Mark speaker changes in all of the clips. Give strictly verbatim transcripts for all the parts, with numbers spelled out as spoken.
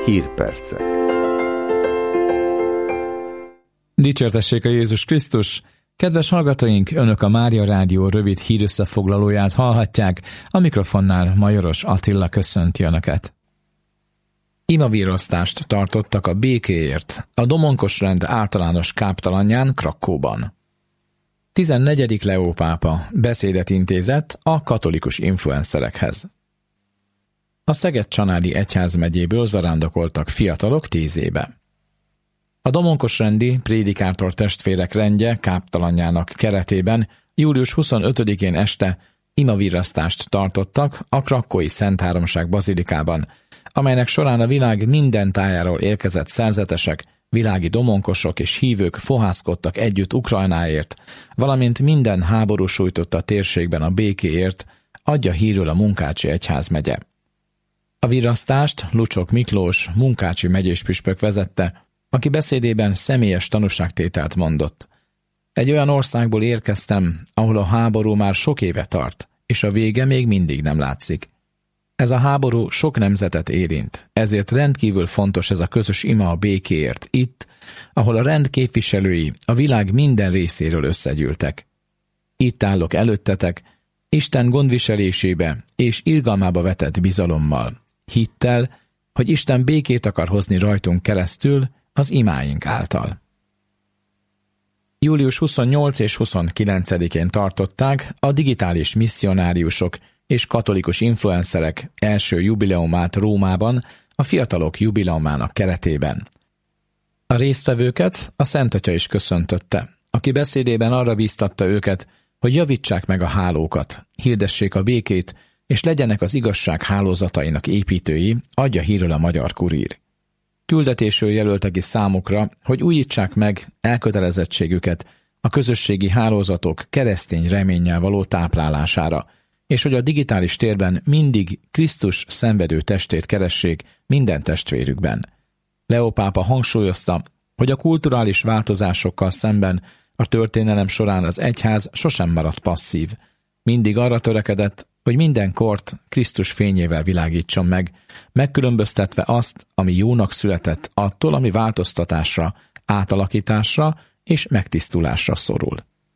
Speaker 1: Hírpercek.
Speaker 2: Dicsértessék a Jézus Krisztus! Kedves hallgatóink, Önök a Mária Rádió rövid hírösszefoglalóját hallhatják, a mikrofonnál Majoros Attila köszönti Önöket. Imavírosztást tartottak a békéért a Domonkos rend általános káptalanján Krakkóban. tizennegyedik Leó pápa beszédet intézett a katolikus influencerekhez. A Szeged-Csanádi egyházmegyéből zarándokoltak fiatalok Tézébe. A Domonkos rendi prédikátor testvérek rendje káptalanjának keretében július huszonötödikén este imavirasztást tartottak a krakkói Szentháromság bazilikában, amelynek során a világ minden tájáról érkezett szerzetesek, világi domonkosok és hívők fohászkodtak együtt Ukrajnáért, valamint minden háború sújtotta térségben a békéért, adja hírül a Munkácsi egyházmegye. A virasztást Lucsok Miklós, munkácsi megyéspüspök vezette, aki beszédében személyes tanúságtételt mondott. Egy olyan országból érkeztem, ahol a háború már sok éve tart, és a vége még mindig nem látszik. Ez a háború sok nemzetet érint, ezért rendkívül fontos ez a közös ima a békéért itt, ahol a rend képviselői a világ minden részéről összegyűltek. Itt állok előttetek, Isten gondviselésébe és irgalmába vetett bizalommal, hittel, hogy Isten békét akar hozni rajtunk keresztül az imáink által. július huszonnyolcadikán és huszonkilencedikén tartották a digitális misszionáriusok és katolikus influencerek első jubileumát Rómában, a fiatalok jubileumának keretében. A résztvevőket a Szent Atya is köszöntötte, aki beszédében arra bíztatta őket, hogy javítsák meg a hálókat, hirdessék a békét, és legyenek az igazság hálózatainak építői, adja hírül a Magyar Kurír. Küldetésről jelölte ki számukra, hogy újítsák meg elkötelezettségüket a közösségi hálózatok keresztény reménnyel való táplálására, és hogy a digitális térben mindig Krisztus szenvedő testét keressék minden testvérükben. Leó pápa hangsúlyozta, hogy a kulturális változásokkal szemben a történelem során az egyház sosem maradt passzív. Mindig arra törekedett, hogy minden kort Krisztus fényével világítson meg, megkülönböztetve azt, ami jónak született, attól, ami változtatásra, átalakításra és megtisztulásra szorul.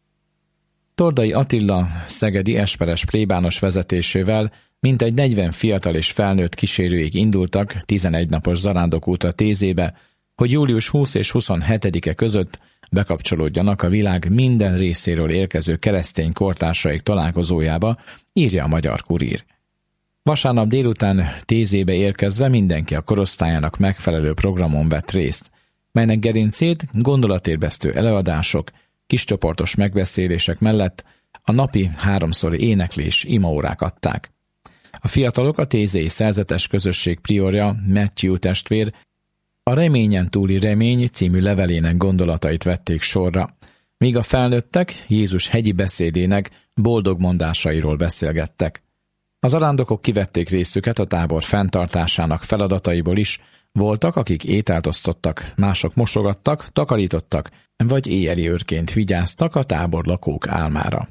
Speaker 2: Tordai Attila szegedi esperes plébános vezetésével mintegy negyven fiatal és felnőtt kísérőig indultak tizenegy napos zarándokútra Tézébe, hogy július huszadika és huszonhetedike között bekapcsolódjanak a világ minden részéről érkező keresztény kortársaik találkozójába, írja a Magyar Kurír. Vasárnap délután Tézébe érkezve mindenki a korosztályának megfelelő programon vett részt, melynek gerincét gondolatérbesztő előadások, kiscsoportos megbeszélések mellett a napi háromszori éneklés imaórák adták. A fiatalok a tézei szerzetes közösség priorja, Matthew testvér, a Reményen túli remény című levelének gondolatait vették sorra, míg a felnőttek Jézus hegyi beszédének boldog mondásairól beszélgettek. Az arándokok kivették részüket a tábor fenntartásának feladataiból is, voltak, akik ételt osztottak, mások mosogattak, takarítottak, vagy éjjeli őrként vigyáztak a tábor lakók álmára.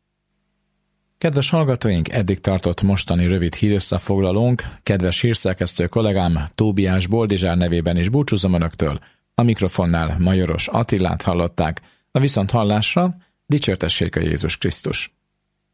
Speaker 2: Kedves hallgatóink, eddig tartott mostani rövid hírösszefoglalónk, kedves hírszerkesztő kollégám Tóbiás Boldizsár nevében is búcsúzom Önöktől, a mikrofonnál Majoros Attilát hallották, a viszonthallásra dicsértessék a Jézus Krisztus!